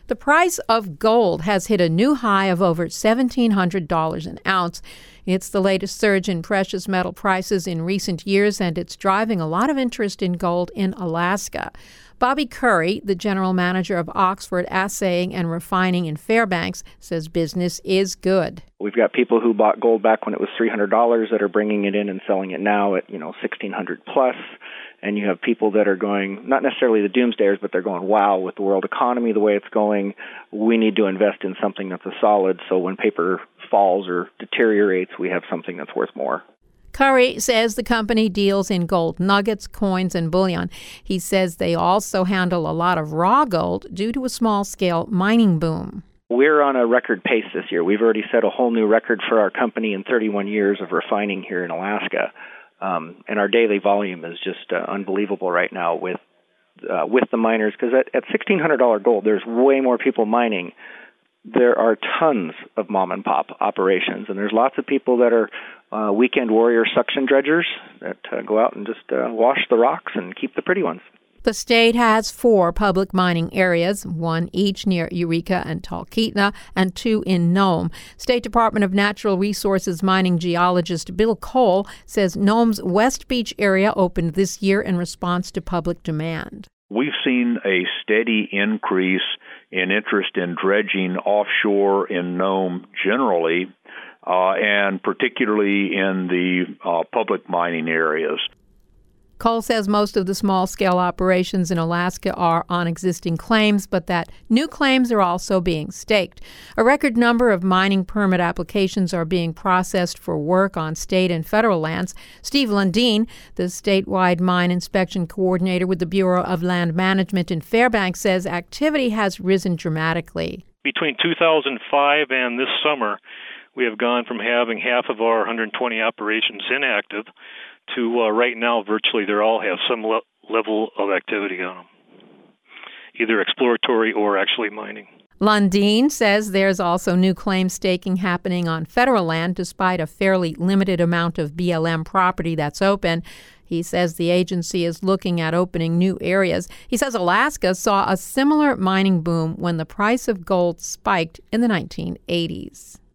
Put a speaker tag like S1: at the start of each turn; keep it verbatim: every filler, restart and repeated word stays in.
S1: The price of gold has hit a new high of over seventeen hundred dollars an ounce. It's the latest surge in precious metal prices in recent years, and it's driving a lot of interest in gold in Alaska. Bobby Curry, the general manager of Oxford Assaying and Refining in Fairbanks, says business is good.
S2: We've got people who bought gold back when it was three hundred dollars that are bringing it in and selling it now at, you know, sixteen hundred dollars plus. And you have people that are going, not necessarily the doomsdayers, but they're going, wow, with the world economy the way it's going, we need to invest in something that's a solid, so when paper falls or deteriorates, we have something that's worth more.
S1: Curry says the company deals in gold nuggets, coins, and bullion. He says they also handle a lot of raw gold due to a small-scale mining boom.
S2: We're on a record pace this year. We've already set a whole new record for our company in thirty-one years of refining here in Alaska. Um, and our daily volume is just uh, unbelievable right now with uh, with the miners, because at, at sixteen hundred dollars gold, there's way more people mining. There are tons of mom-and-pop operations, and there's lots of people that are uh, weekend warrior suction dredgers that uh, go out and just uh, wash the rocks and keep the pretty ones.
S1: The state has four public mining areas, one each near Eureka and Talkeetna, and two in Nome. State Department of Natural Resources mining geologist Bill Cole says Nome's West Beach area opened this year in response to public demand.
S3: We've seen a steady increase in interest in dredging offshore in Nome generally, uh, and particularly in the uh, public mining areas.
S1: Cole says most of the small-scale operations in Alaska are on existing claims, but that new claims are also being staked. A record number of mining permit applications are being processed for work on state and federal lands. Steve Lundeen, the statewide mine inspection coordinator with the Bureau of Land Management in Fairbanks, says activity has risen dramatically.
S4: Between two thousand five and this summer, we have gone from having half of our one hundred twenty operations inactive to uh, right now, virtually they all have some le- level of activity on them, either exploratory or actually mining.
S1: Lundeen says there's also new claim staking happening on federal land despite a fairly limited amount of B L M property that's open. He says the agency is looking at opening new areas. He says Alaska saw a similar mining boom when the price of gold spiked in the nineteen eighties.